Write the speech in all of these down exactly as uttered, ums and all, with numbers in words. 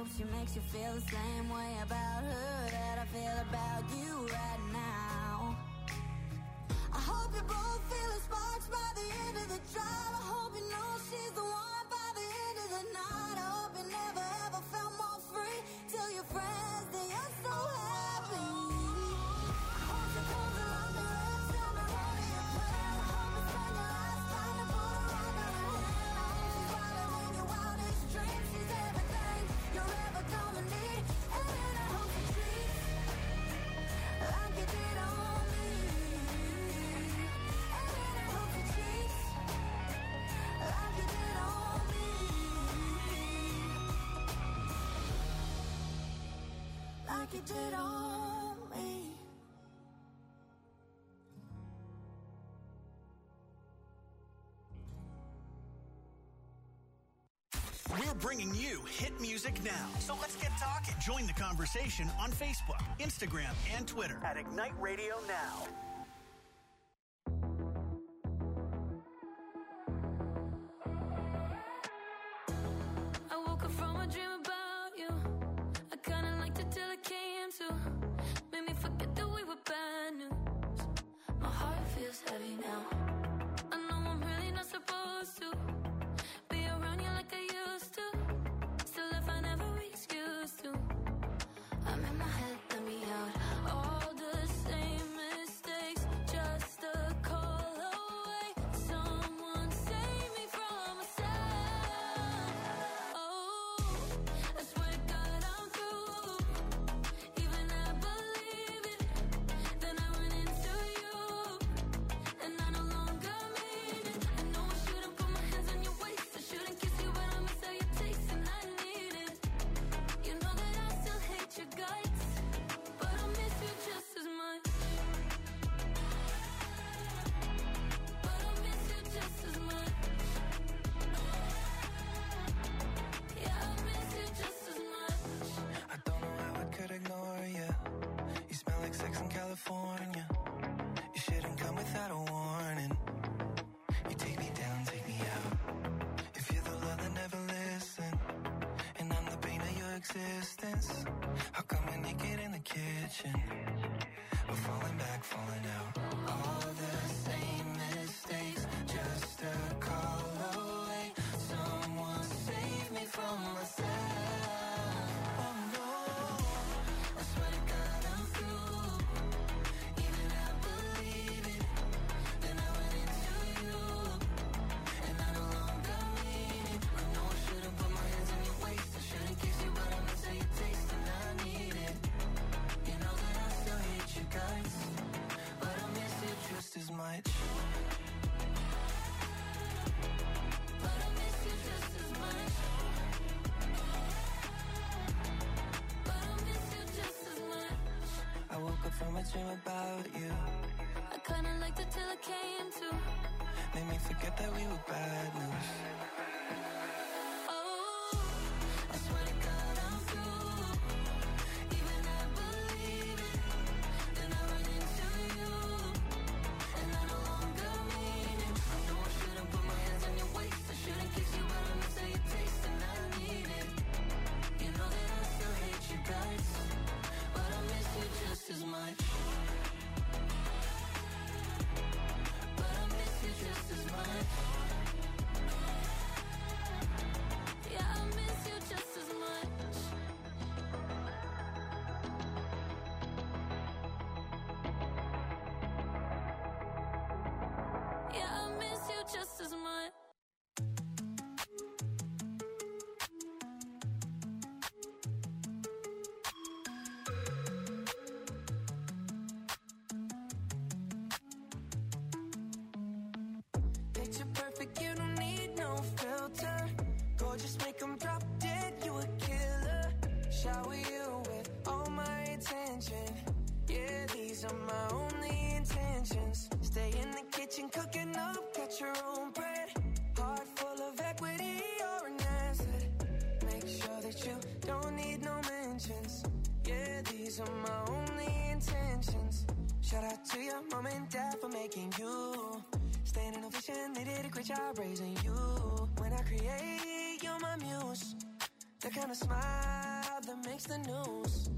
hope she makes you feel the same way about her that I feel about you right now. I hope you both feeling sparks by the end of the drive. I hope you know she's the one by the end of the night. I hope you never ever felt more free till your friends, they are so happy. I hope she comes along the red, tell me what are your plans. I hope you spend your lifetime to put a rock on her hand. I hope she's following your wildest dreams. She's everything you're ever gonna need. And I hope she treats like you did on me. And I hope she treats like you did on me. Like you did on me. We're bringing you hit music now. So let's get talking. Join the conversation on Facebook, Instagram, and Twitter at Ignite Radio Now. I woke up from a dream about you. I kinda liked it till it came to. Made me forget that we were bad news. My heart feels heavy now. I know I'm really not supposed to be around you like I used to. Still if I never excuse to. I'm in my head, let me out. All the same mistakes, just a call away. Someone save me from myself. Oh, I swear to God I'm through. Even I believe it. Then I run into you, and I no longer mean it. I know I shouldn't put my hands on your waist. I shouldn't kiss you, but I miss how you taste, and I need it. You know that I still hate your guts, but I miss you just as much. But I miss you just as much. Yeah, I miss you just as much. I don't know how I could ignore you. You smell like sex in California. You shouldn't come without a warning. You take me down, take me out. If you're the love that never listened, and I'm the pain of your existence, how come you're naked in the kitchen? We're falling back, falling out. All the same mistakes, just a call away. Someone save me from myself. Oh no, I swear to God I'm through. Even I believe it. Then I went into you, and I no longer mean it. I know I shouldn't put my hands on your waist. I shouldn't kiss you, but I miss how you taste, and I need it. You know that I still hate you guys, but I miss you just as much. But I miss you just as much. But I miss you just as much. I woke up from a dream about you. I kinda liked it till it came to. Made me forget that we were bad news. Oh, I swear to God I'm through. Even I believe it. Then I run into you, and I no longer mean it. I know I shouldn't put my hands on your waist. I shouldn't kiss you, but I miss how you taste, and I need it. You know that I still hate you guys, but I miss you just as much. But I miss you just as much. Yeah, I miss you just as much. Yeah, I miss you just as much. Picture perfect, you don't need no filter. Gorgeous, make 'em drop dead, you a killer. Shower you with all my attention. Yeah, these are my only intentions. Stay in the kitchen, cooking up, got your own bread. Heart full of equity, you're an asset. Make sure that you don't need no mentions. Yeah, these are my only intentions. Shout out to your mom and dad for making you. Staying in ovation, they did a great job raising you. When I create, you're my muse. The kind of smile love that makes the news.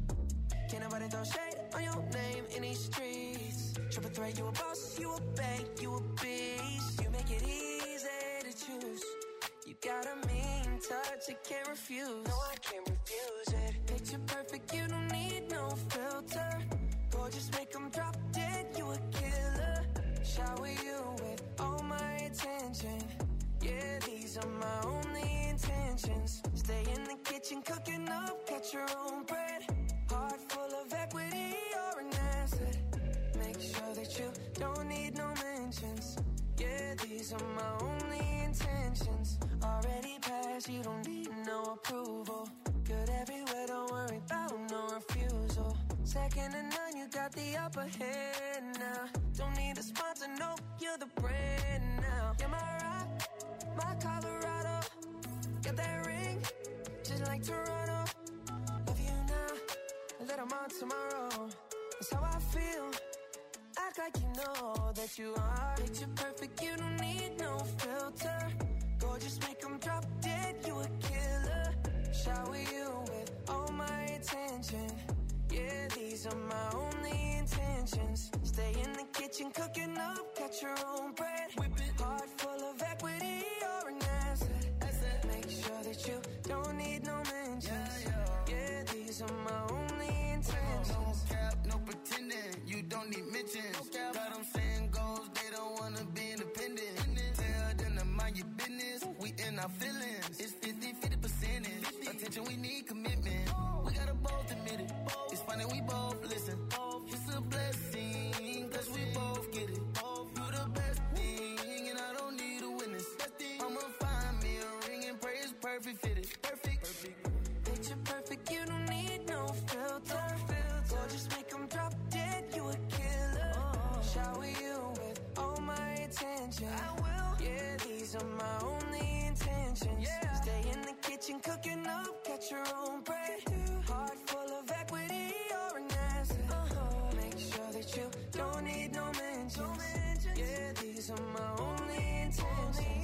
Can't nobody throw shade on your name in these streets. Triple threat, you a boss, you a bank, you a beast. You make it easy to choose. You got a mean touch, I can't refuse. No, I can't refuse it. Picture perfect, you don't need no filter. Gorgeous, make them drop dead, you a killer. Shower you with all my attention. Yeah, these are my only intentions. Stay in the kitchen, cooking up, catch your own bread. Heart full of equity, you're an asset. Make sure that you don't need no mentions. Yeah, these are my only intentions. Already passed, you don't need no approval. Good everywhere, don't worry about no refusal. Second to none, you got the upper hand now. Don't need a sponsor, no, you're the brand now. You're my rock, my Colorado. Got that ring, just like Toronto. Love you now, that I'm on tomorrow. That's how I feel. Act like you know that you are. Picture perfect, you don't need no filter. Gorgeous, make them drop dead, you a killer. Shower you with all my attention. Yeah, these are my only intentions. Stay in the kitchen, cooking up, catch your own bread. Whip it. Heart full of equity, you're an asset. asset. Make sure that you don't need no mentions. Yeah, yeah. Yeah, these are my only intentions. No cap, no pretending, you don't need mentions. No got them saying goals, they don't wanna be independent. Tell them to mind your business, we in our feelings. It's fifty, fifty percentage. Attention, we need commitment. We gotta both admit it. It's funny, we both listen. It's a blessing, cause we both get it. You're the best thing, and I don't need a witness. I'ma find me a ring and pray it's perfect fitted. Perfect. perfect. Picture perfect, you don't need no filter. Or just make them drop dead, you a killer. Shower you with all my attention. I will. Yeah, these are my only intentions. Yeah. Stay in the kitchen, cooking up, catch your own bread. Heart full of equity, you're an asset. Uh-huh. Make sure that you don't need no mentions. Yeah, these are my only intentions. Only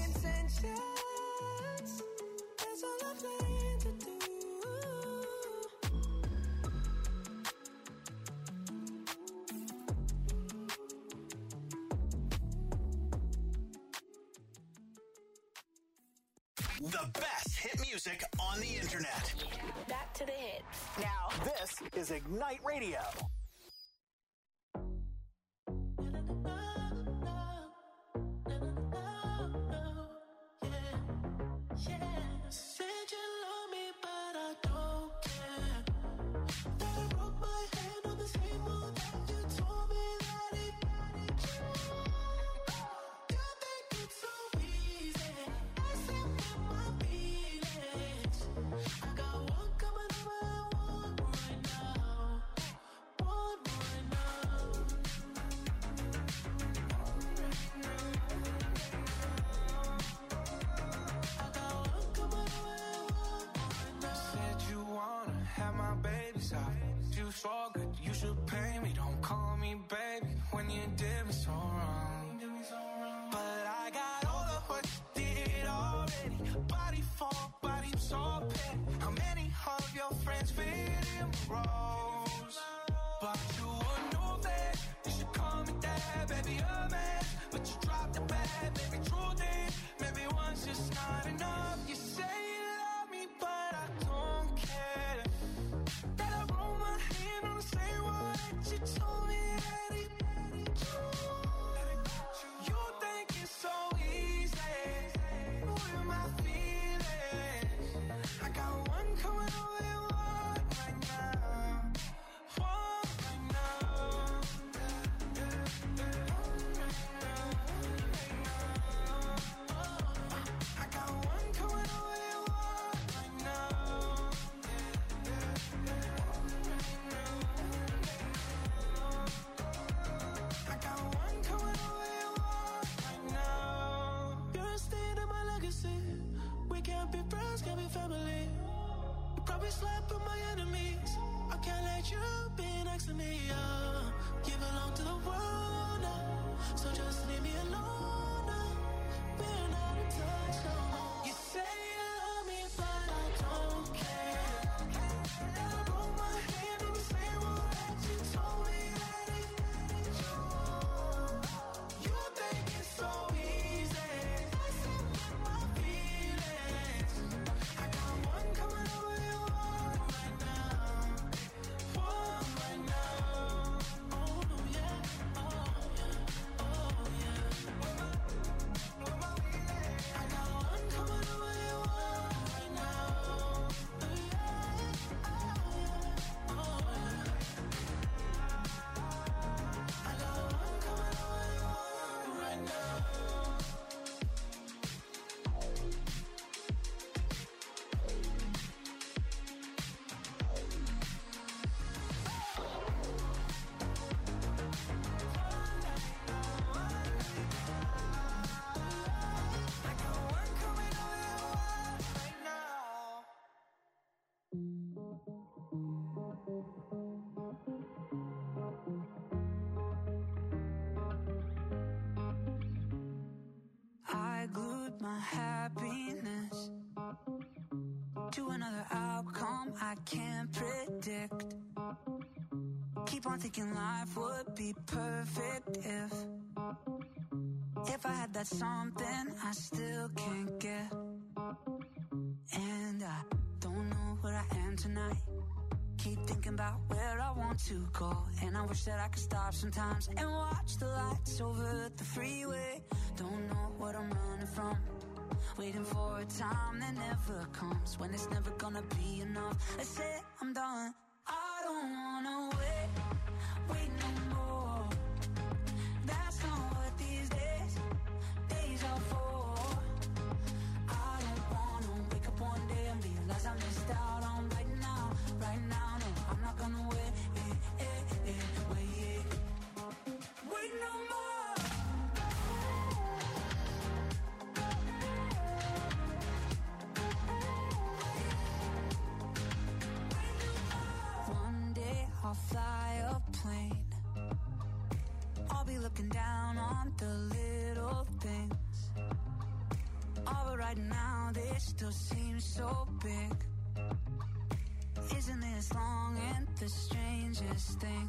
intentions. That's all I plan to do. The best hit music on the internet. Back to the hits. Now, this is Ignite Radio. Said you love me, but I don't care. Then I broke my hand on the table. You told me that it you think it's so easy. I said with my feelings. I got one coming over, one right now. One right now. I got one coming over, one right now. Said you wanna have my baby's eyes. You so good, you should pay me. Don't call me baby when you did me so wrong. But I got all of what you did already. Body for body, so petty. How many of your friends fit in roles? But you would know that you should call me dad, baby, a man. But you dropped the bad, baby, true thing. Maybe once just not enough. You say you love me, but I don't care. That I roll my hand on the same wall that you told me that it. You think it's so easy with my feelings. I got one coming over and one right now. One right now. I got one coming over and one right now. I got one coming over and one right now. You're a stain in my legacy. We can't be friends, can't be family. You probably slept with my enemies. I can't let you be next to me. Uh. You belong to the world now, so just leave me alone now. We're not in touch no more. You say you love me, but I don't care. keep on thinking life would be perfect if If I had that something I still can't get. And I don't know where I am tonight. Keep thinking about where I want to go. And I wish that I could stop sometimes and watch the lights over the freeway. Don't know what I'm running from. Waiting for a time that never comes. When it's never gonna be enough. I said I'm done. I don't wanna wait, wait no more. That's not what these days, days are for. I don't wanna wake up one day and realize I missed out on right now, right now. No, I'm not gonna wait, eh, eh, eh, wait, wait no more. One day I'll fly a plane. I'll be looking down on the little things. Oh, but right now they still seem so big. Isn't this long and the strangest thing?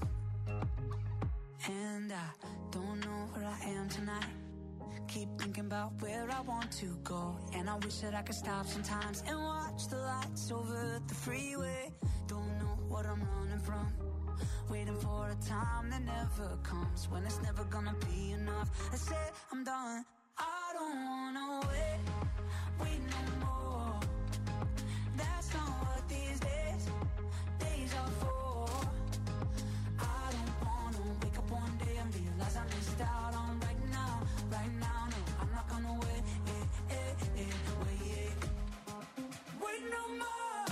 And I don't know where I am tonight. Keep thinking about where I want to go. And I wish that I could stop sometimes and watch the lights over the freeway. Don't know what I'm running from. Waiting for a time that never comes. When it's never gonna be enough. I said I'm done. I don't wanna wait, wait no more. That's not what these days, days are for. I don't wanna wake up one day and realize I missed out on right now, right now. No, I'm not gonna wait, eh, eh, eh, wait, wait no more.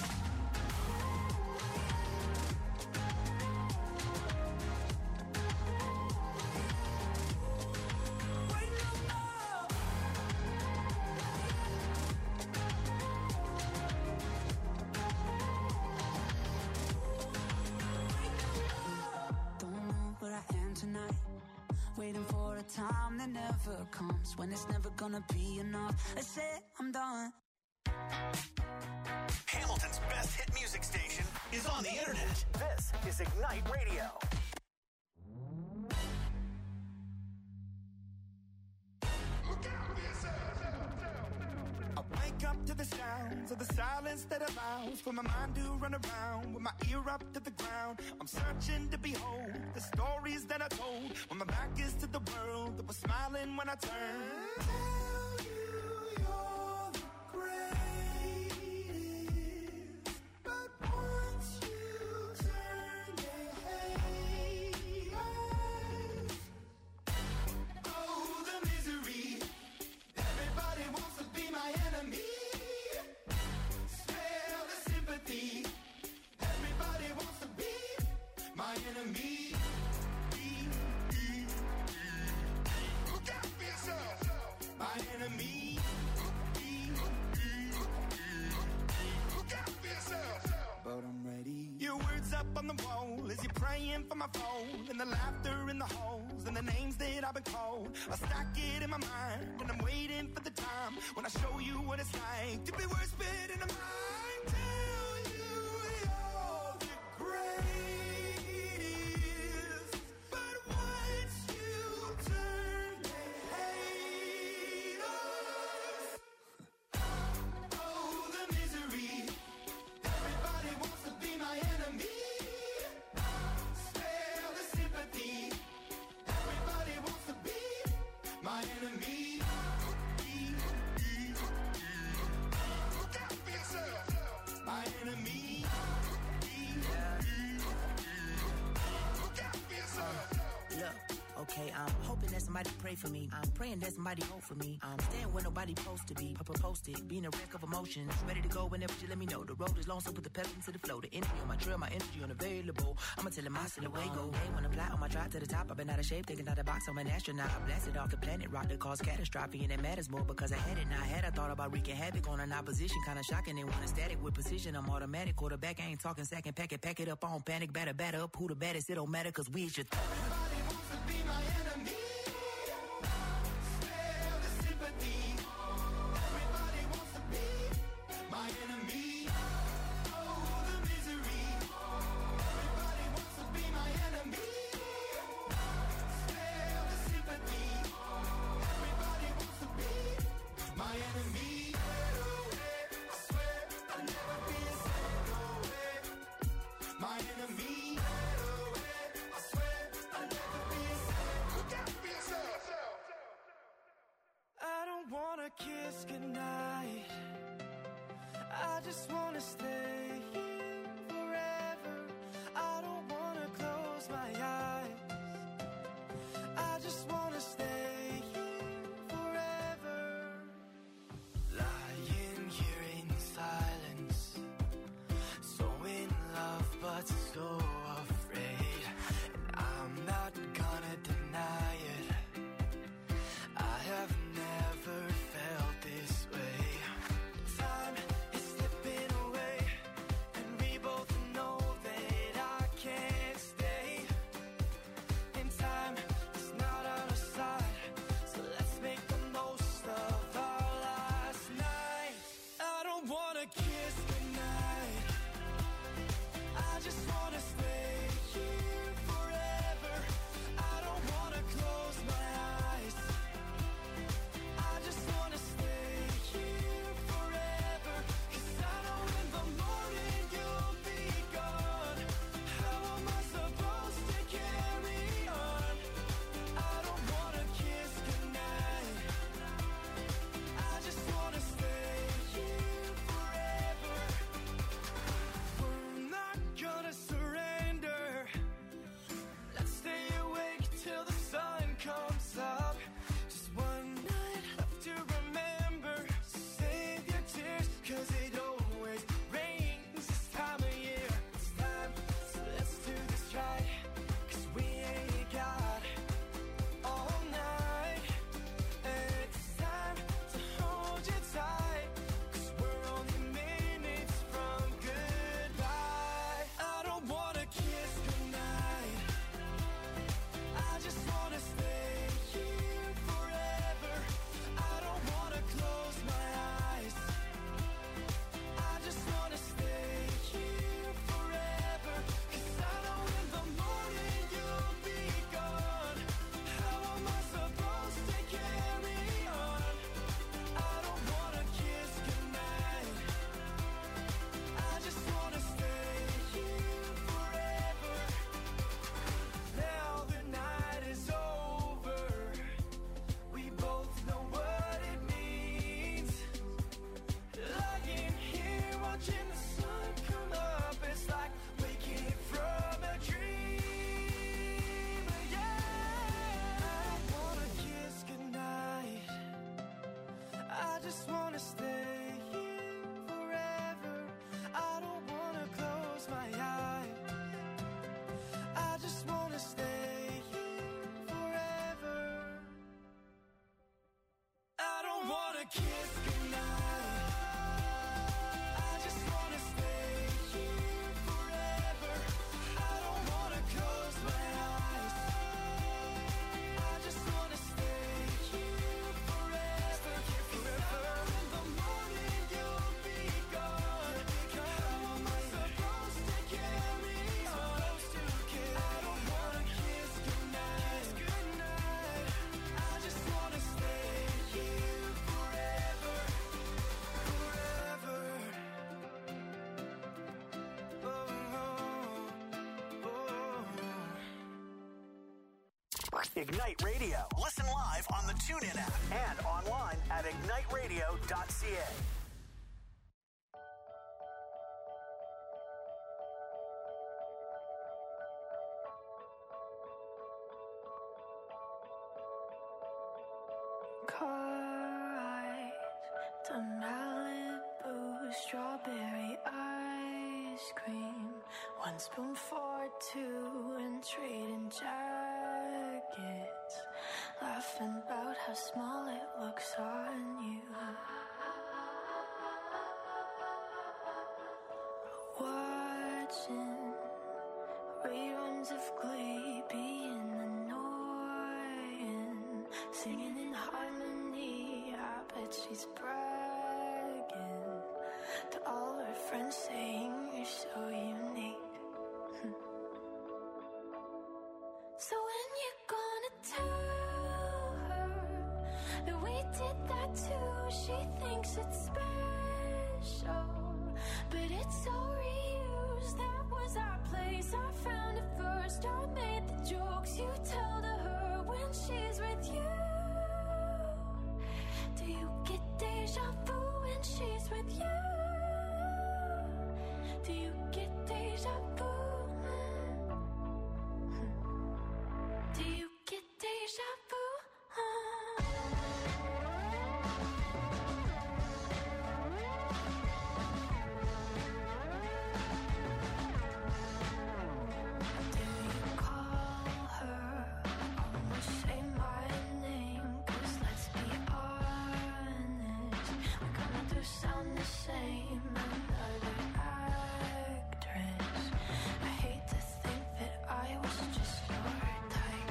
Tonight, waiting for a time that never comes. When it's never gonna be enough. I said I'm done. Hamilton's best hit music station is on the internet. This is Ignite Radio. I wake up to the sounds of the silence that allows for my mind to run around with my ear up to the ground. I'm searching to behold the stories that I told when my back is to the world that was smiling when I turned. Tell you you're the greatest, but once you turn, they hate us. Oh, the misery. Everybody wants to be my enemy. Spare the sympathy. Everybody wants to be my enemy. Look out for yourself. My enemy. Look out for yourself. But I'm ready. Your words up on the wall as you're praying for my phone. And the laughter in the halls and the names that I've been called. I stack it in my mind and I'm waiting for the time when I show you what it's like to be worse fit in a mind. Tell you you're the greatest, but once you turn, they hate us. Oh, the misery. Everybody wants to be my enemy. Spare the sympathy. Everybody wants to be my enemy. Look out for yourself. My enemy. Look out for yourself. Look, okay, I'm hoping that somebody pray for me. I'm praying that somebody hope for me. I'm staying where nobody supposed to be. Papa posted, being a wreck of emotions. Ready to go whenever you let me know. The road is long, so put the pedal into the flow. The energy on my trail, my energy unavailable. I'ma tell him I still away go. Hey, when I fly on my drive to the top, I've been out of shape, taking out the box. I'm an astronaut. I blasted off the planet, rock that caused catastrophe, and it matters more because I had it. Now I had I thought about wreaking havoc on an opposition, kinda shocking. They want a static with precision. I'm automatic, quarterback. I ain't talking second, pack it, pack it up on panic, batter, batter up. Who the baddest? It don't matter, cause we is your th- Everybody wants to be my enemy. Spare the sympathy. Everybody wants to be my enemy. Oh, the misery. Everybody wants to be my enemy. kiss goodnight. I just wanna stay here forever. I don't wanna close my eyes. I just wanna stay here forever. Forever. In the morning you'll be gone. How am I supposed to carry on? I don't wanna kiss goodnight. Goodnight. I just wanna stay here forever. Forever. Oh, oh, oh. Ignite Radio. Listen live on the TuneIn app and online at ignite radio dot c a. Car eyes to Malibu, strawberry ice cream. One spoon for two and trading jackets. Laughing about how small it looks on you. Watching reruns of Glee being annoying. Singing in harmony, I bet she's bragging to all her friends, saying you're so unique. So when you gonna tell her that we did that too? She thinks it's special, but it's so reused. That was our place, I found it first. I made the jokes you tell to her when she's with you. Do you get deja vu when she's with you? Do you get deja vu? Do you get deja vu? Do you call her? Almost say my name, 'cause let's be honest, we kinda do sound the same. Another actress. I hate to think that I was just your type.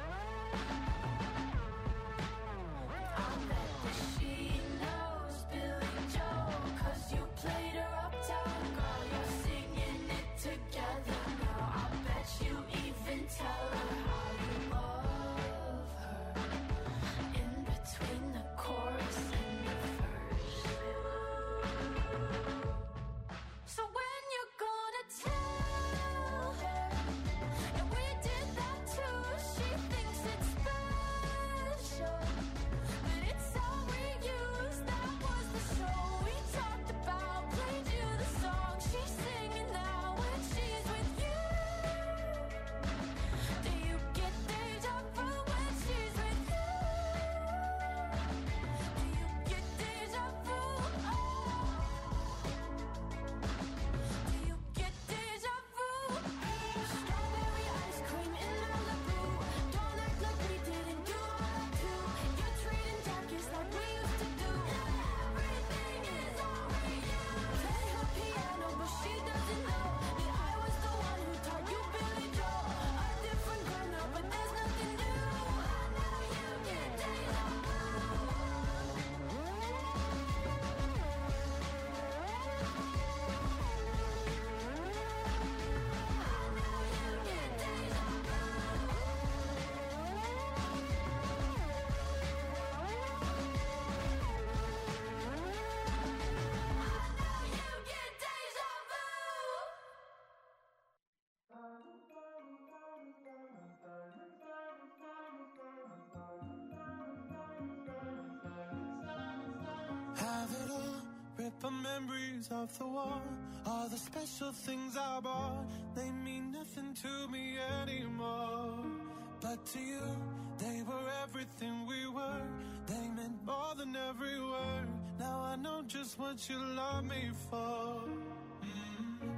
I bet that she knows Billy Joel, 'cause you played her uptown girl. You're singing it together now. I bet you even tell her how you love her in between the chorus and the verse. So when you're gonna tell her that we did that too? She thinks it's special, but it's all reused. That was the show we talked about. Played you the song she's singing now when she's with you. Do you get deja vu when she's with you? Do you get deja vu? Oh. Do you get deja vu? Strawberry ice cream in Malibu. Don't act like we didn't do that too. You're trading jackets like we used to do. Everything is all reused. Play her piano, but she doesn't know that I was the one who taught you Billy Joel. A different girl now, but there's nothing new. I know you get deja vu. Have it all, rip the memories off the wall. All the special things I bought, they mean nothing to me anymore. But to you, they were everything we were. They meant more than every word. Now I know just what you love me for. Mm.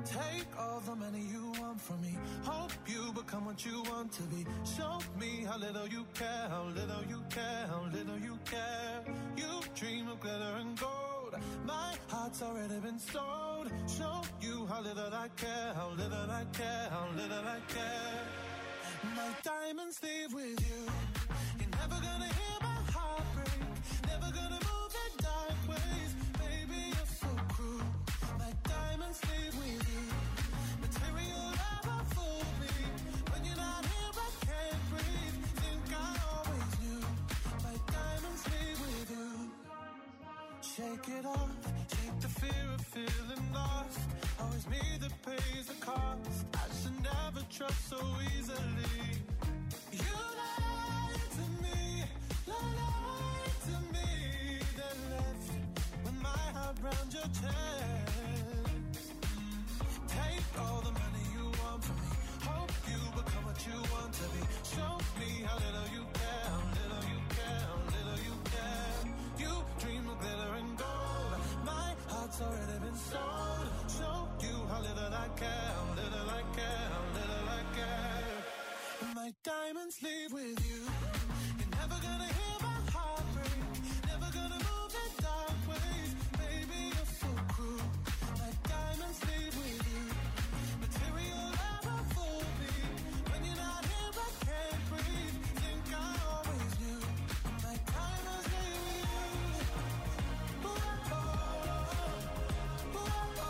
Take all the money you want from me. Hope you become what you want to be. Show me how little you care, how little you care, how little you care. You dream of glitter and gold. My heart's already been sold. Show you how little I care, how little I care, how little I care. My diamonds leave with you. You're never gonna hear my heart break. Never gonna move in dark ways. Baby, you're so cruel. My diamonds leave with you. Material never fool me. When you're not here, I can't breathe. Think I always knew. My diamonds leave with you. Shake it off. Shake the fear of feeling lost. Always me that pays the cost. I should never trust so easily. You lied to me, lied to me. Then left with my heart round your chest. Take all the money you want from me. Hope you become what you want to be. Show me how little you care, how little you care, how little you care. You dream of glitter and gold. My heart's already been sold. Show you how little I care, how little I care, how little I care. My diamonds leave with you. You're never gonna hear my heart break. Never gonna move in dark ways. Baby, you're so cruel. My diamonds leave with you. Material never fool me. When you're not here, I can't breathe. Think I always knew. My diamonds leave with you. Ooh, oh, ooh, oh,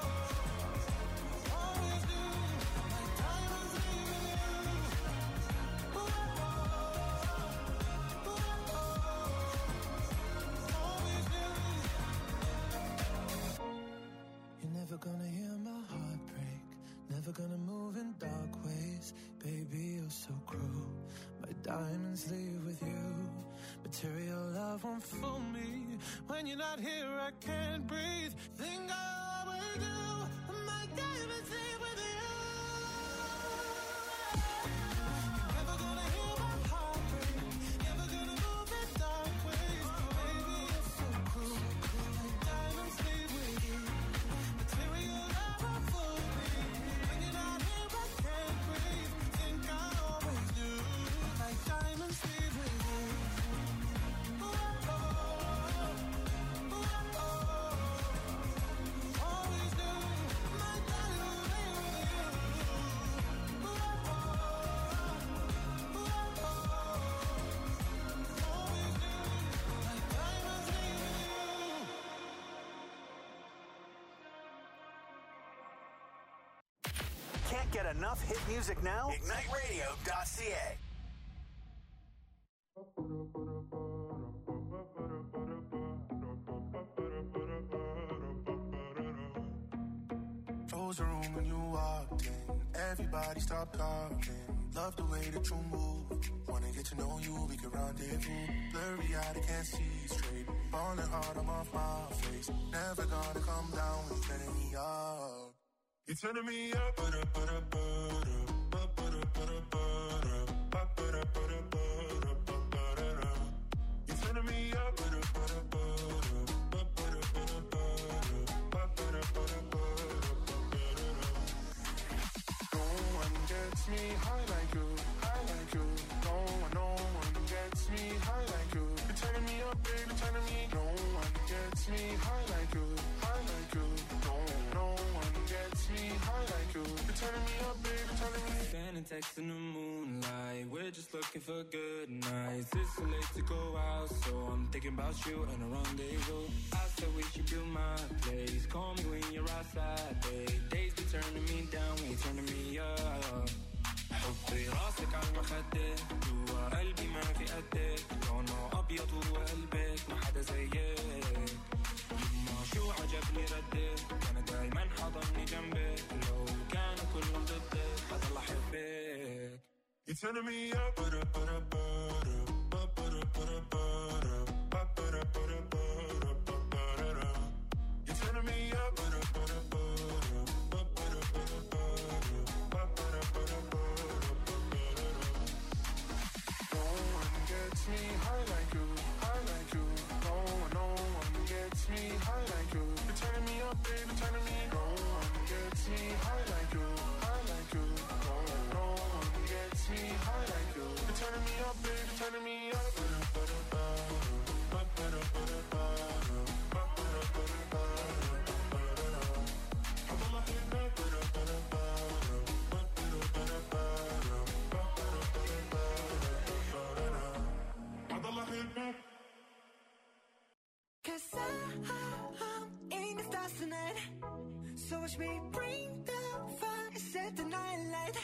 always knew. My diamonds leave with you. You're never gonna hear my heart break. Never gonna move in dark ways. Baby, you're so cruel. My diamonds leave with you. Material love won't fool me. When you're not here, I can't breathe. Think I always do. My diamonds leave with you. You're never gonna hear my heart break. Never gonna move in dark ways. Baby, you're so cruel. My diamonds leave with you. Material never fool me. When you're not here, I can't breathe. Think I always knew. My diamonds leave with you. Ooh, oh, ooh, oh, always knew. My diamonds leave with you. Ooh, oh, ooh, oh, always knew. My diamonds leave with you. Can't get enough hit music now? ignite radio dot c a. Close the room when you walked in. Everybody stop talking. Love the way that you move. Wanna get to know you, we can rendezvous. Blurry eyed, I can't see straight. Falling hard, I'm off my face. Never gonna come down when you're turning me up. You're turning me up, but up, but up, but up, but up, but up, but up, but up, but up, but up, but up. You're turning me up, but up, but up, but up, but up, but up, but up, but up, but up, but up. No one gets me high like you, high like you. No one, no one gets me high like you. You're turning me up, baby, turning me. No one gets me high like you, high like you. No, no one gets me high like you. You're turning me up, baby, turning me. Standing text in the moonlight. We're just looking for good nights. It's too late to go out, so I'm thinking about you and a rendezvous. I said we should build my place. Call me when you're outside, babe. Days be turning me down when you're turning me up. حطي راسك على المخدة. جوا قلبي ما في قدك. لونه أبيض وقلبك ما حدا زيك. يما شو عجبني ردك. أنا دايما حضني جنبك. لو كانوا كلهم ضدك حضل أحبك. You're turning me up, but up, but up, but up, but up, but up, but up, but up, but up, but up, but up. You're turning me up, but up, but up, but up, but up, but up, but up, but up, but up. No one gets me high like you, high like you. No one, no one gets me high like you. You're turning me up, baby, turning me. No one gets me watch me bring the fire, set the night light.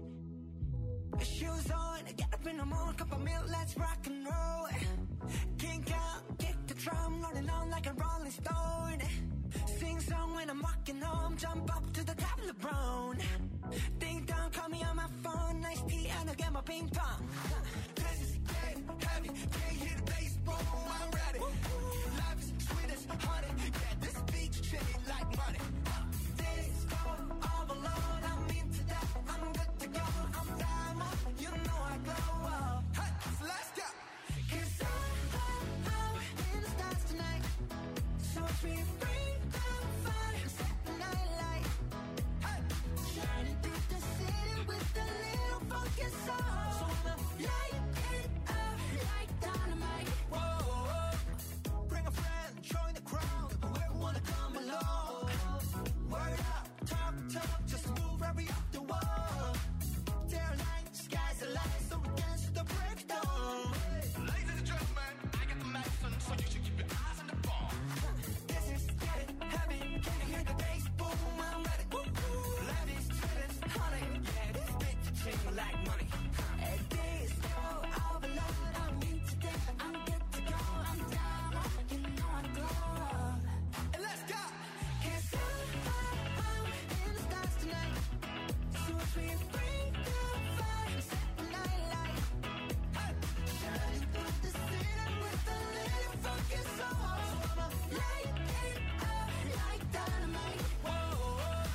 Shoes on, get up in the morning, cup of milk, let's rock and roll. Kink out, kick the drum, rolling on like a rolling stone. Sing song when I'm walking home, jump up to the top of the brown. Ding dong, call me on my phone, nice tea and I'll get my ping pong. This is getting heavy, can't hear the bass, boom, I'm ready. Life is sweet as honey, yeah, this beach chain like money. This go all alone, I'm into that, I'm good to go, I'm diamond, you know I glow up. Hey, so let's go. Cause I'm, I'm, I'm in the stars tonight, so watch me bring the fire, set the night light. Hey, shining through the city with a little funky soul. So I'ma light it up like dynamite. Whoa, bring a friend, join the crowd, whoever wanna come along. Word up, talk, talk, just move right up the wall. They're like, sky's the line, so we dance to the breakdown. Ladies and gentlemen, I got the medicine, so you should keep your eyes on the ball. This is getting heavy, can you hear the bass? Boom, I'm ready. Life is sweet as honey, yeah, this bitch treat me like money. At this go all alone, I'm into that, I'm good to go, I'm down, you know I glow up. And let's go! Cause I'm, I'm in the stars tonight, so watch me bring the fire, set the night light. Hey, shining through the city with a little funky soul. So I'ma light it up like dynamite. Whoa,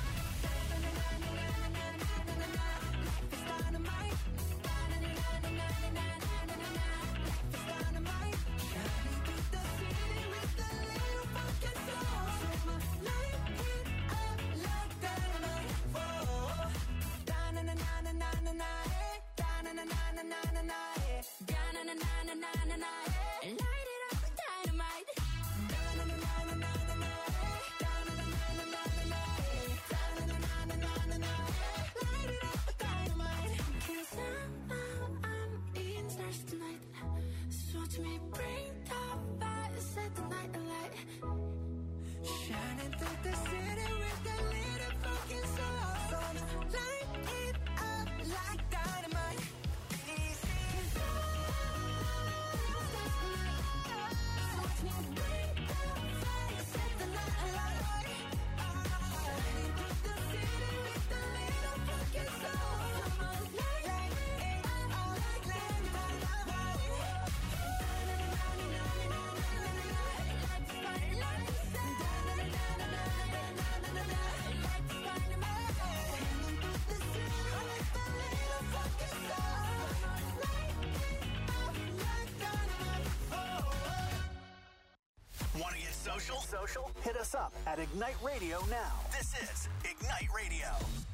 life is dynamite. Life is dynamite. Shining through the city with a little funky soul. So I'ma light it up like dynamite. Whoa, da-na-na-na-na-na-na, eh. Da-na-na-na-na-na-na, eh. Da-na-na-na-na-na-na, eh. Light it up with dynamite. Da-na-na-na-na-na-na, eh. Da-na-na-na-na-na-na, eh. Da-na-na-na-na-na-na, eh. Light it up with dynamite. 'Cause I'm, I'm, I'm in stars tonight, so watch me bring the fire, set the night alight. Shining through the city with a little fucking soul. So light it up like dynamite. Easy. 'Cause I'm in stars tonight, so watch me bring the fire, set the night alight. Shining through the city with a little fucking soul. So light it up like dynamite. Want to get social? Social? Hit us up at Ignite Radio now. This is Ignite Radio.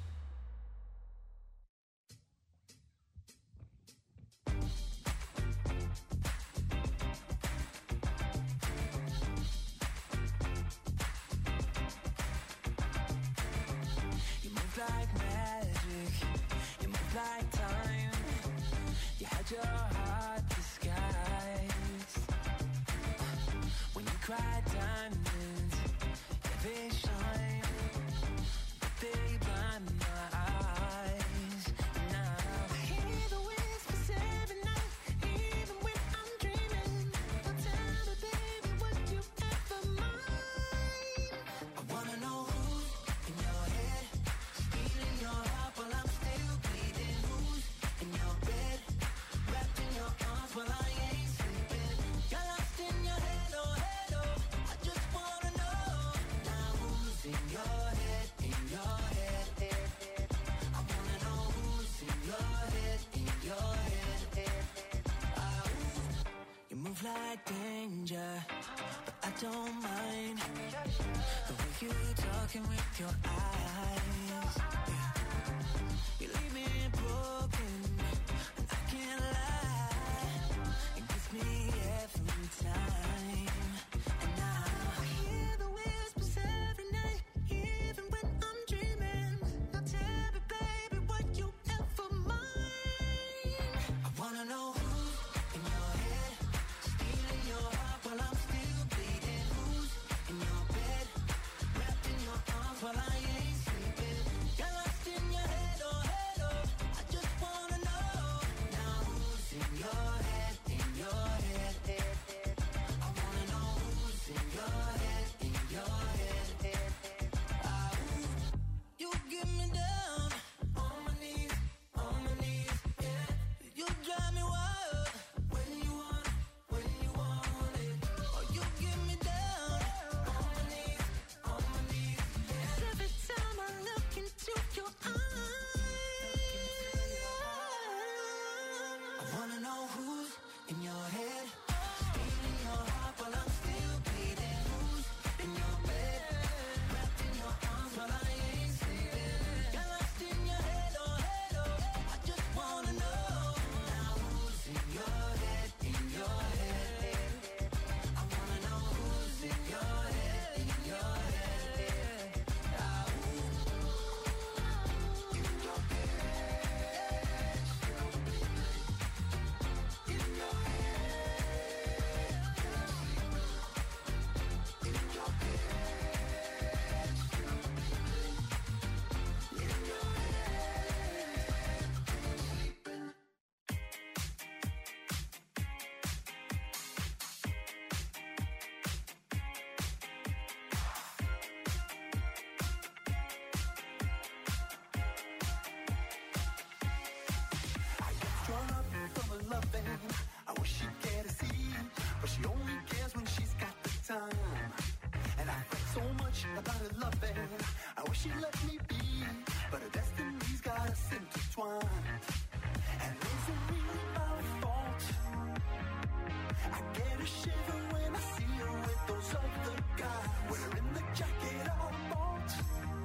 You move like magic, you move like time. You had your heart disguised. When you cry diamonds, yeah, they shine, but they blind my eyes. Now I hear the whispers every night, even when I'm dreaming. Now tell me, baby, would you ever mind? I wanna know who's in your head, stealing your heart while I'm still bleeding. Who's in your bed, wrapped in your arms while I ain't sleeping. You're lost in your head, oh head, oh. I just want loving. I wish she'd let me be, but her destiny's got us intertwined. And is it really my fault? I get a shiver when I see her with those other guys, wearing the jacket I bought.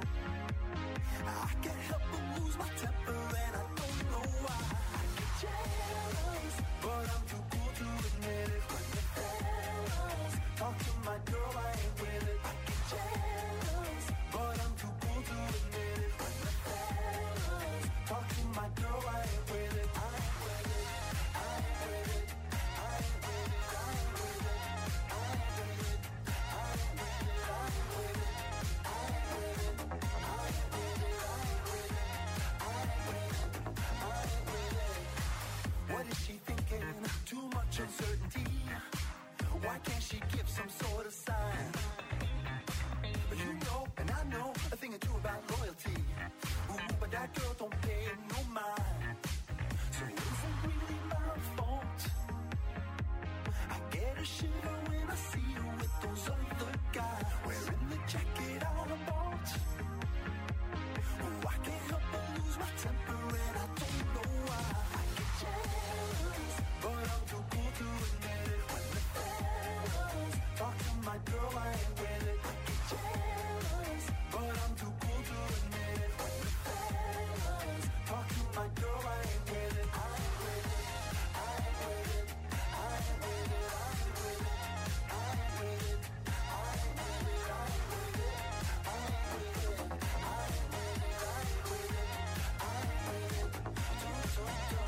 I can't help but lose my temper and I don't know why. I get jealous, but I'm too cool to admit it. When the fellas talk to my girl, I ain't with it. I get jealous, but I'm too cool to admit it. When the fellas talk to my girl, I ain't with it. I ain't with it. I ain't with it. I ain't with it. I ain't with it. I ain't with it. I ain't with it. I ain't with it. I ain't with it. I ain't with it. I ain't with it. I ain't with it. I ain't with it. What is she thinking? Too much uncertainty. Why can't she give some sort of sign? You know, and I know a thing or two about loyalty. Ooh, but that girl don't pay no mind. So is it really my fault? I get a shiver when I see her with those other guys, wearing the jacket I bought. Ooh, I can't help but lose my temper and I don't know why. I get jealous, but I'm too cool to admit it. When the fellas talk to my girl, I ain't with it. I get jealous, but I'm too cool to admit it. When the fellas talk to my girl, I ain't with it. I ain't with it. I ain't with it. I ain't with it. I ain't with it. I ain't with it. I ain't with it. I ain't with it. I ain't with it. I ain't with it. I ain't with it. I ain't with it. Don't, don't, don't.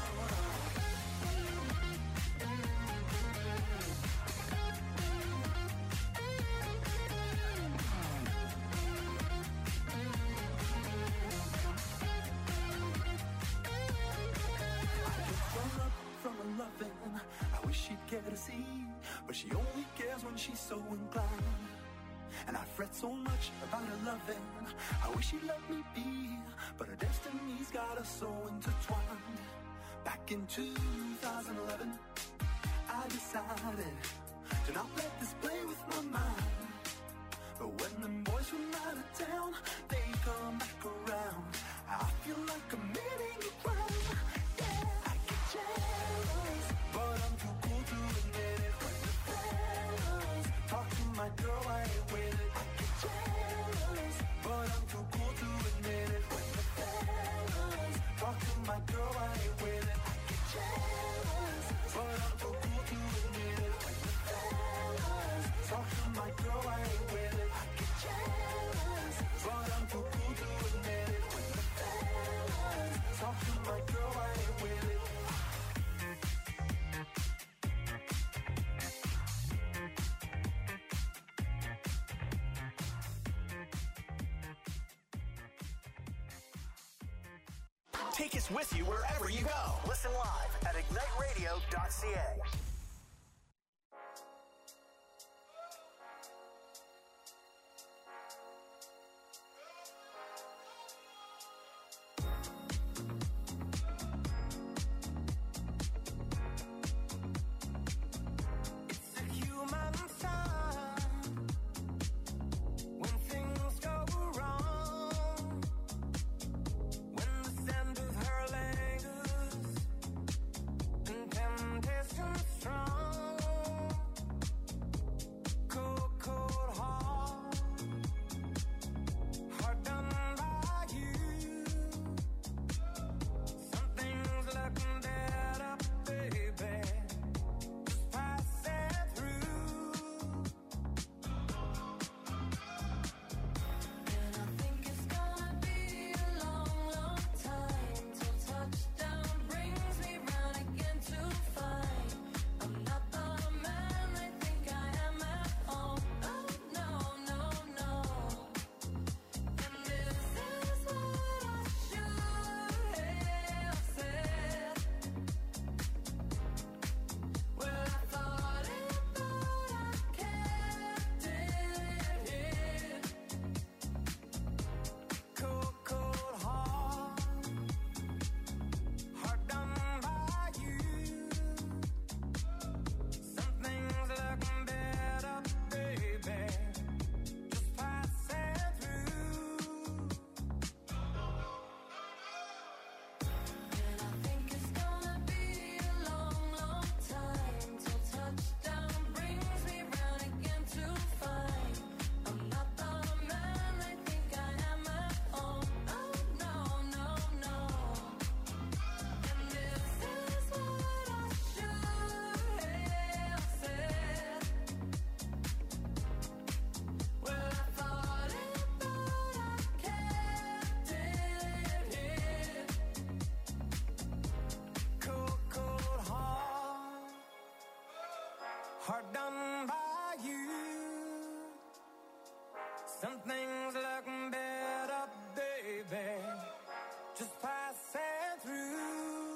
From her loving, I wish she'd care to see, but she only cares when she's so inclined. And I fret so much about her loving, I wish she'd let me be, but her destiny's got us so intertwined. Back in two thousand eleven, I decided to not let this play with my mind. But when them boys from out of town, they come back around, I feel like committing a crime. Yeah, I get jealous, but I'm too cool to admit it. When the fellas talk to my girl, I ain't with it. I get jealous, but I'm too cool to admit it. When the fellas talk to my girl, I ain't with it. I get jealous, but I'm too cool to admit it. When the fellas talk to my girl, I ain't with it. I get jealous, but I'm too cool to admit it. When the fellas talk to my girl, I ain't with it. Take us with you wherever you go. Listen live at ignite radio dot c a. Strong. hard done by you. Some things look better, baby, just passing through.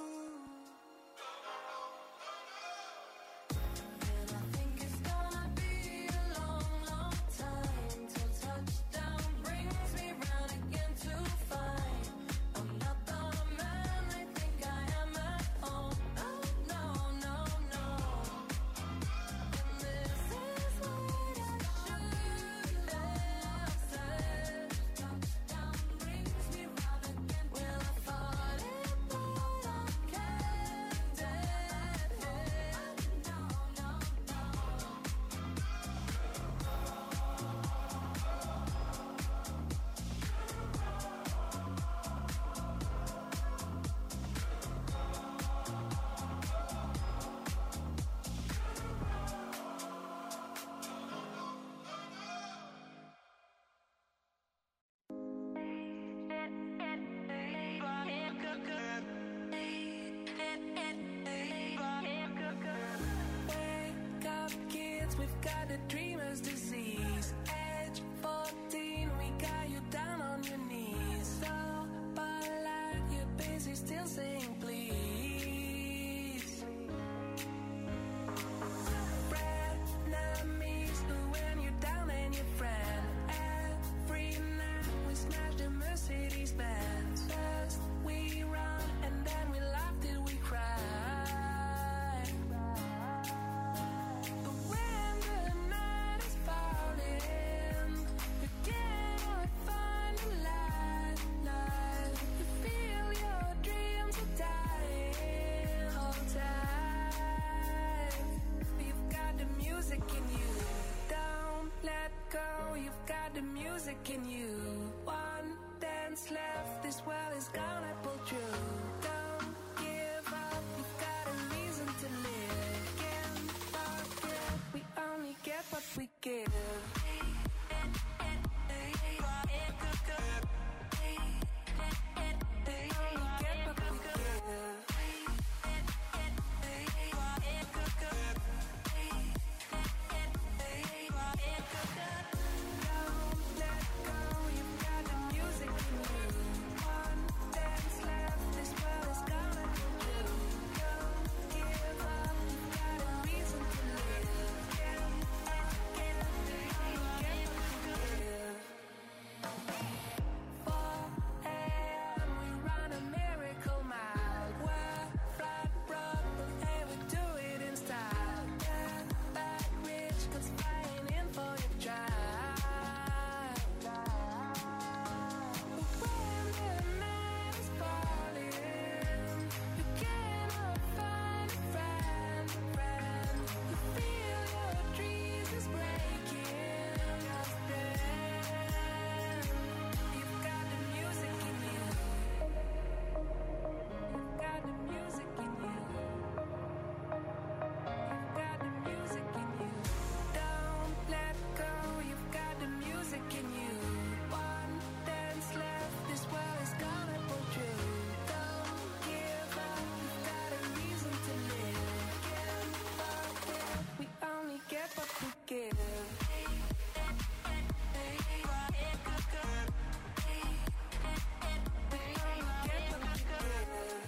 And I think it's gonna be a long, long time till touchdown brings me round again to find I'm not the man they think I am at home. No, no, no, no. And this is what I should have said. Touchdown brings me round again. Well, I thought it, but I can't dead head. No, no, no. Wake up, kids, we've got a dreamer's disease. Age fourteen, we got you down on your knees. So polite, you're busy still saying please. Frenemies, when you're down and your friend. Every night we smash the Mercedes Benz. First we run and then we laugh till we cry. But when the night is falling, you cannot find a light, light. You feel your dreams are dying. Hold tight. You've got the music in you. Don't let go. You've got the music in you. One dance left. This world is gonna pull through. Don't give up. You've got a reason to live. Can't forget. We only get what we give. Only get what we give. Don't let go, you've got the music in you. One dance left, this world is gonna go through. Don't give up, you've got a reason to live. Can't forget, only get what you give. four a.m. we run a miracle mile. We're flat broad, but hey, we do it in style. Get back rich, 'cause flying in for your drive. But when the night is falling, you cannot find a friend, friend. You feel your dreams is breaking. Just then, you've got the music in you. You've got the music in you. You've got the music in you. Don't let go, you've got the music in you. One dance left, this world is gonna pull through. Don't give up, you've got a reason to live. Can't forget, we only get what we give. We only get what we give.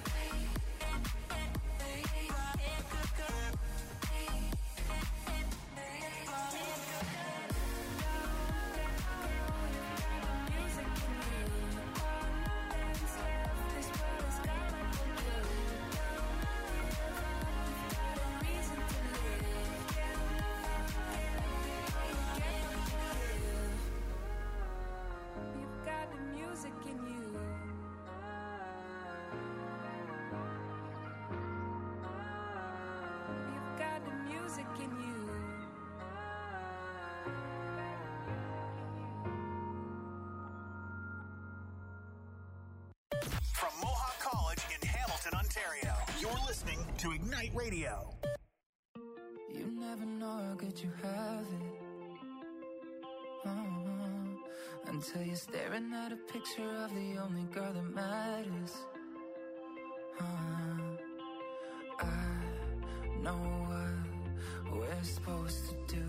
From Mohawk College in Hamilton, Ontario, you're listening to Ignite Radio. You never know how good you have it. Uh-huh. Until you're staring at a picture of the only girl that matters. Uh-huh. I know what we're supposed to do.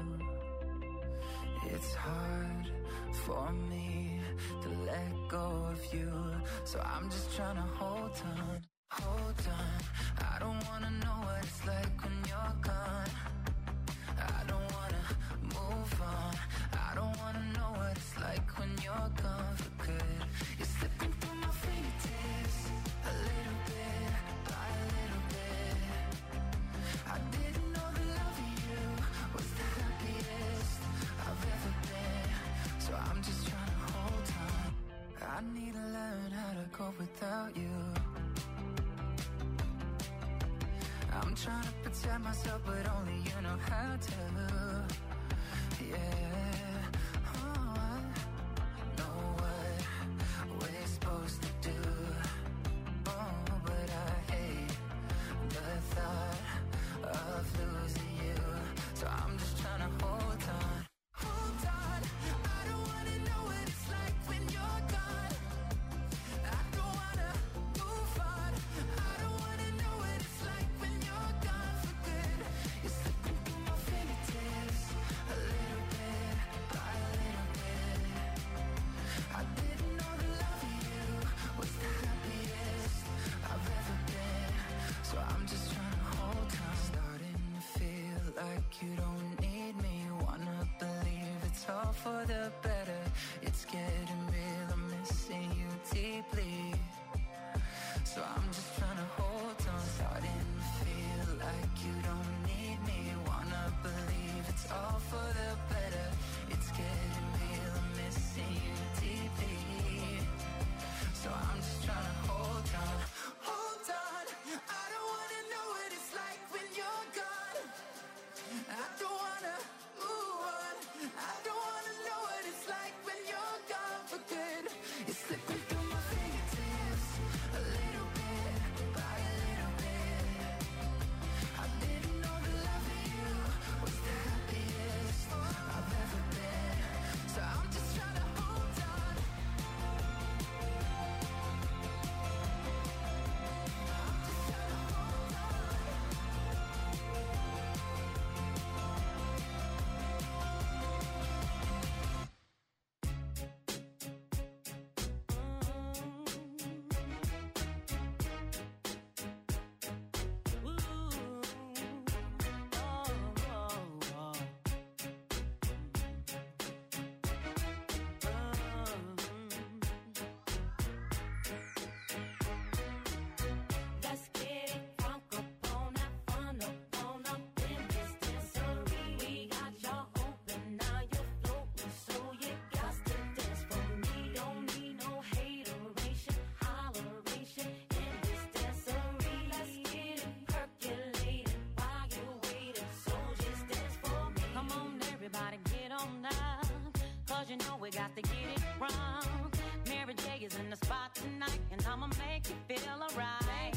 It's hard for me to let go of you, so I'm just trying to hold on, hold on. I don't wanna know what it's like when you're gone. I don't wanna move on. I don't wanna know what it's like when you're gone for good. You're slipping through my fingertips, a little bit by a little bit. I didn't know the love of you was the happiest I've ever been, so I'm just trying to hold on. I need to learn how to go without you. I'm trying to protect myself, but only you know how to. Yeah, oh, I know what we're supposed to do. Oh, but I hate the thought of losing you, so I'm just trying to hold on. Hold on, I don't wanna know what it's like when you're gone. I don't wanna move on. I don't wanna know what it's like when you're gone for good. You're slipping through my fingertips, a little bit by a little bit. I didn't know the love of you was the happiest I've ever been, so I'm just trying to hold on. Starting to feel like you don't need me. Wanna believe it's all for the better. It's getting real, I'm missing you deeply, so I'm just trying to hold on. Starting to feel like you don't need me. Wanna believe it's all for the better. It's getting real, I'm missing you deeply, so I'm just trying to hold on. Hold on, I don't wanna know what it's like when you're gone. I don't wanna move on. I don't wanna know what it's like when you're gone for good. It's slipping through my fingertips, a little bit by a little bit. I didn't know the love of you was the happiest I've ever been, so I'm just trying to hold on. I'm just trying to hold on. Let's get it crunk up on that fun up on up in this dancery. We got y'all open, now you're floating, so you got to dance for me. Don't need no hateration, holleration in this dancery. Let's get it percolated while you're waiting, so just dance for me. Come on, everybody, get on up, cause you know we got to get it wrong. Mary J is in the spot tonight, and I'ma make you feel alright.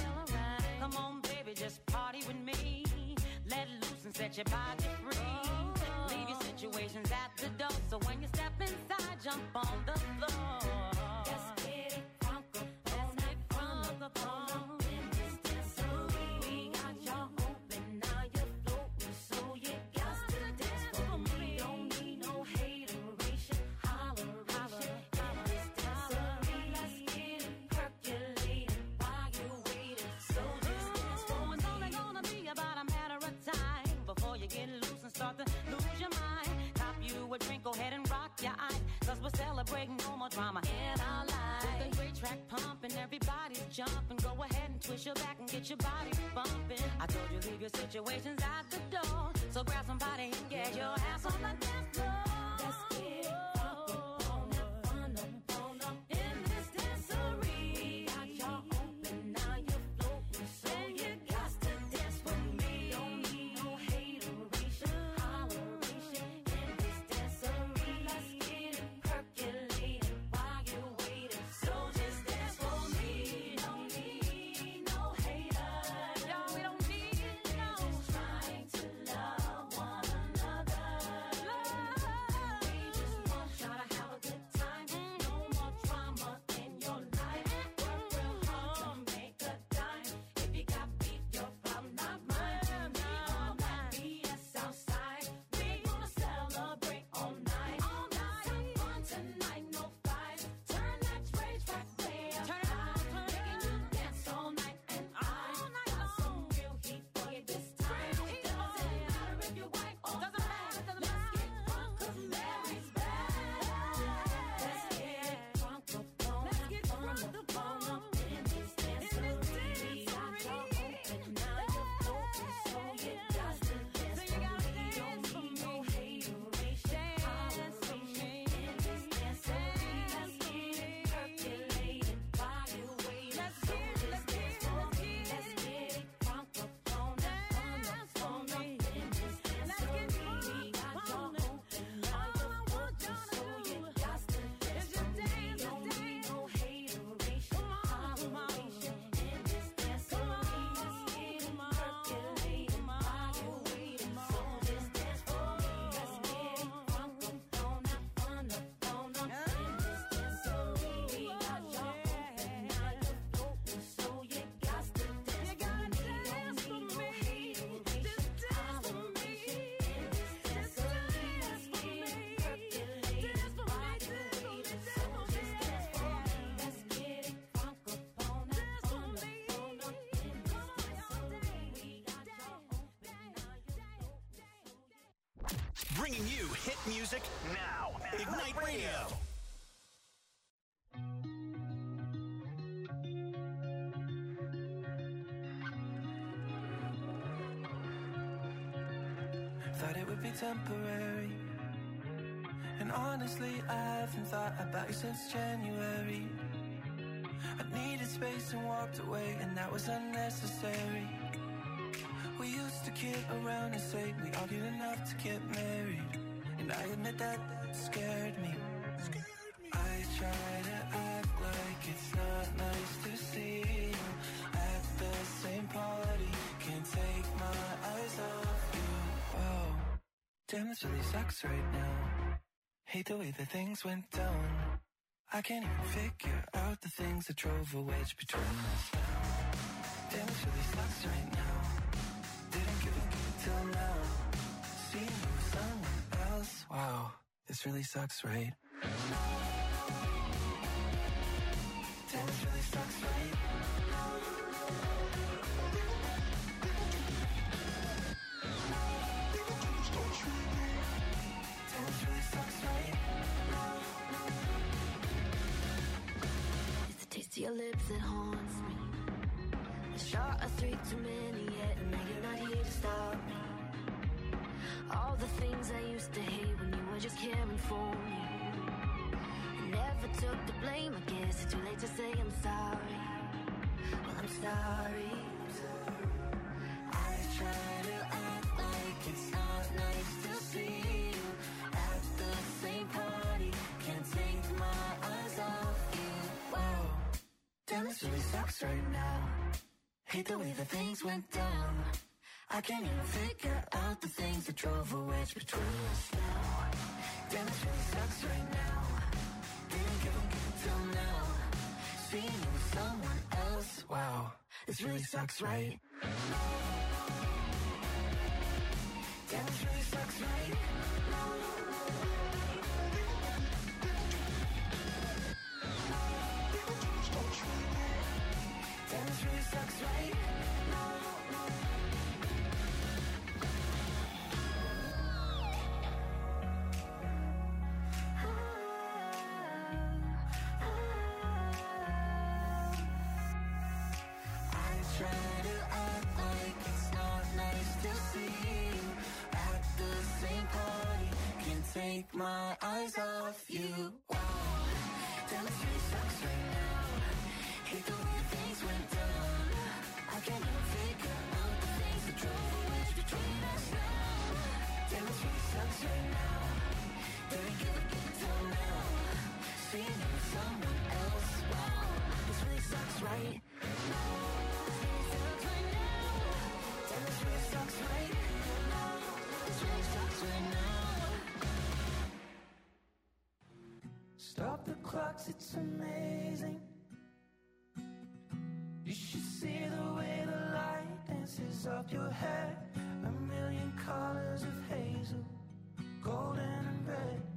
Come on, baby, just party with me. Let loose and set your body free. Leave your situations at the door, so when you step inside, jump on the floor. Let's get it crunk up, let's get crunk up on in this dancery. We got y'all open, now you're floating, so you got to dance for me. Don't need no hateration, holleration in this dancery. Let's get it percolated while you're waiting, so just dance for me. It's only gonna be about a matter of time before you get loose and start to lose your mind. Cop you a drink, go ahead and rock your eyes, cause we're celebrating no more drama in our lives. With the great track pumping, everybody's jumping. Go ahead and twist your back and get your body bumping. I told you leave your situations at the door, so grab somebody and get your ass on the dance floor. Let's get it crunk up on that fun up on up in this dancery. Got y'all open, now you're floating, so you got to dance with me. Don't need no hateration, holleration in this dancery. Let's get it percolated while you're waiting, so just dance for me. Don't need no haters, yo, we don't need no. Just trying to love one another. Love Bringing you hit music now. Ignite Radio. Thought it would be temporary, and honestly I haven't thought about you since January. I needed space and walked away, and that was unnecessary. We used to kid around and say we argued enough to get married, and I admit that scared me. I try to act like it's not nice to see you at the same party. Can't take my eyes off you. Whoa, damn, this really sucks right now. Hate the way that things went down. I can't even figure out the things that drove a wedge between us now. Damn, this really sucks right now. Didn't give a give till now. Seeing you with someone else. Wow, this really sucks, right? Damn, this really sucks, right? Damn, this really sucks, right? It's the taste of your lips that haunts me. A shot of three too many yet, and now you're not here to stop me. All the things I used to hate when you were just caring for me. I never took the blame, I guess it's too late to say I'm sorry. Well, I'm sorry. I try to act like it's not nice to see you at the same party. Can't take my eyes off you. Wow, damn, this really sucks right now. Hate the way that things went down. I can't even figure out the things that drove a wedge between us now. Damn, this really sucks right now. Didn't give a give till now. Seeing you with someone else. Wow, this really sucks, right? Damn, this really sucks, right? Damn, this really sucks, right? I try to act like it's not nice to see you at the same party. Can't take my eyes off you. Wow, damn, this really sucks right now. Hate the way things went down. I can't even figure out the things that drove a wedge between us now. Damn, this really sucks right now. Didn't give a give till now. Seeing you with someone else. Wow, this really sucks, right? Damn, this really sucks right now. This really sucks right now. Stop the clocks, it's amazing. You should see the way the light dances up your hair. A million colors of hazel, golden and red.